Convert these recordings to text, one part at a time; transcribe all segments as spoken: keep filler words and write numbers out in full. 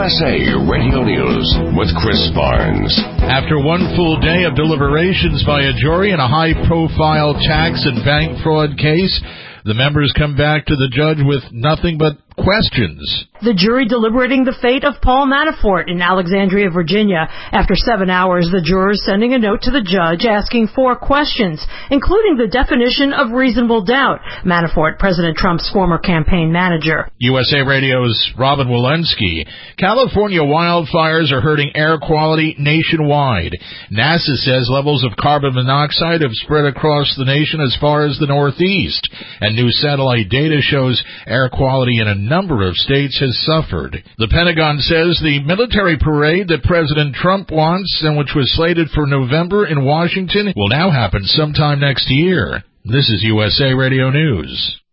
S A Radio News with Chris Barnes. After one full day of deliberations by a jury in a high-profile tax and bank fraud case, the members come back to the judge with nothing but questions. The jury deliberating the fate of Paul Manafort in Alexandria, Virginia. After seven hours, the jurors sending a note to the judge asking four questions, including the definition of reasonable doubt. Manafort, President Trump's former campaign manager. U S A Radio's Robin Walensky. California wildfires are hurting air quality nationwide. NASA says levels of carbon monoxide have spread across the nation as far as the Northeast. And new satellite data shows air quality in a number of states has suffered. The Pentagon says the military parade that President Trump wants and which was slated for November in Washington will now happen sometime next year. This is U S A Radio News.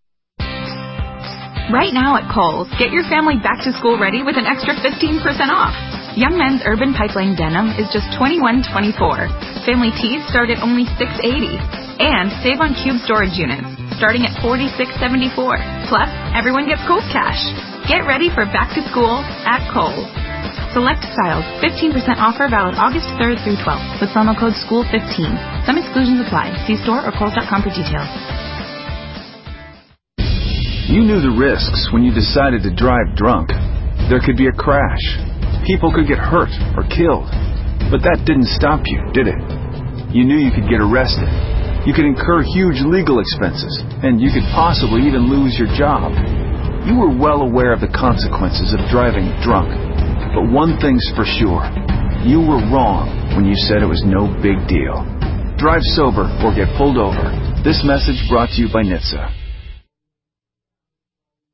Right now at Kohl's, get your family back to school ready with an extra fifteen percent off. Young Men's Urban Pipeline Denim is just twenty-one twenty-four. Family tees start at only six eighty. And save on cube storage units, starting at forty-six seventy-four. Plus, everyone gets Kohl's cash. Get ready for back to school at Kohl's. Select styles, fifteen percent offer valid August third through twelfth with promo code school fifteen. Some exclusions apply. See store or kohls dot com for details. You knew the risks when you decided to drive drunk. There could be a crash. People could get hurt or killed. But that didn't stop you, did it? You knew you could get arrested. You could incur huge legal expenses, and you could possibly even lose your job. You were well aware of the consequences of driving drunk. But one thing's for sure. You were wrong when you said it was no big deal. Drive sober or get pulled over. This message brought to you by N H T S A.